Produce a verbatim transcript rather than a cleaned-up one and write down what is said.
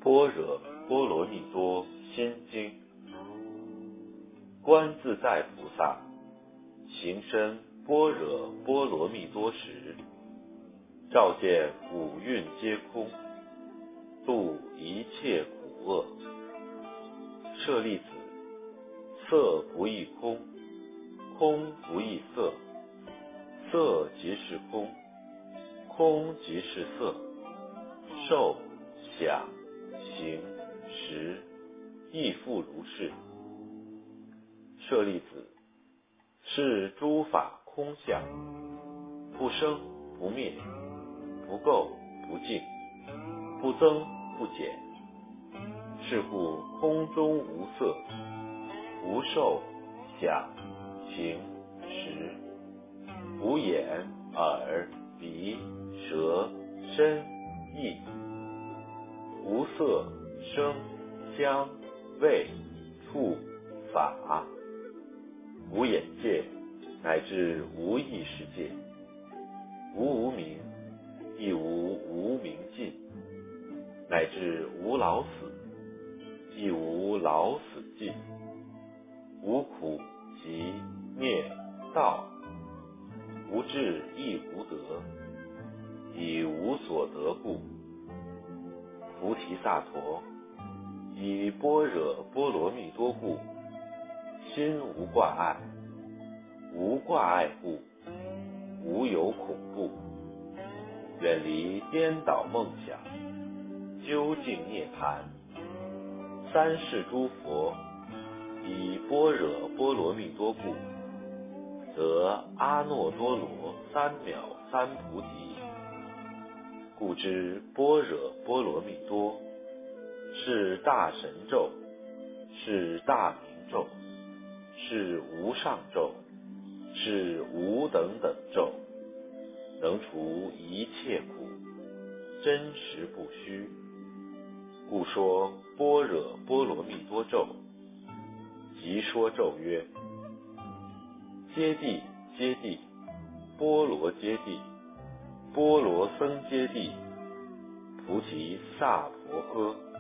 般若波罗蜜多心经。观自在菩萨行深般若波罗蜜多时，照见五蕴皆空，度一切苦厄。舍利子，色不异空，空不异色，色即是空，空即是色，受想行识亦复如是。舍利子，是诸法空相，不生不灭，不垢不净，不增不减。是故空中无色，无受想行识，无眼耳鼻舌身意，无色声香味触法，无眼界，乃至无意识界，无无明，亦无无明尽，乃至无老死，亦无老死尽，无苦集灭道，无智亦无得，以无所得故，菩提萨埵以般若波罗蜜多故，心无挂碍，无挂碍故，无有恐怖，远离颠倒梦想，究竟涅槃。三世诸佛以般若波罗蜜多故，得阿耨多罗三藐三菩提。故知般若波罗蜜多是大神咒，是大明咒，是无上咒，是无等等咒，能除一切苦，真实不虚。故说般若波罗蜜多咒。即说咒曰：揭谛揭谛，波罗揭谛，波罗僧揭谛，菩提萨婆诃。